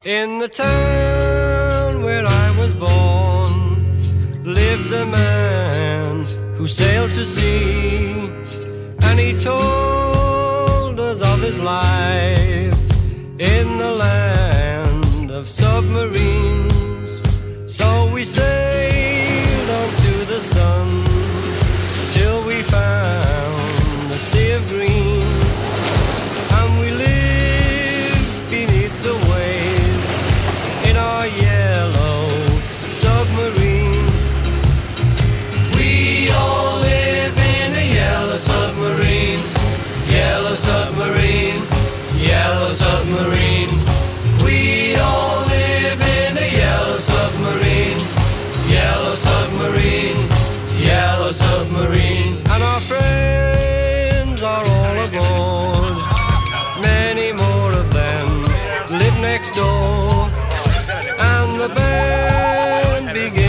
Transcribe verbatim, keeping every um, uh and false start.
In the town where I was born lived a man who sailed to sea, and he told us of his life in the land of submarines. So we sailed on to the sun till we found the sea of green, and we lived beneath the waves in our yellow submarine. We all live in a yellow submarine, yellow submarine, yellow submarine. We all live in a yellow submarine, yellow submarine, yellow submarine. And our friends are all aboard, many more of them live next door, and the band begins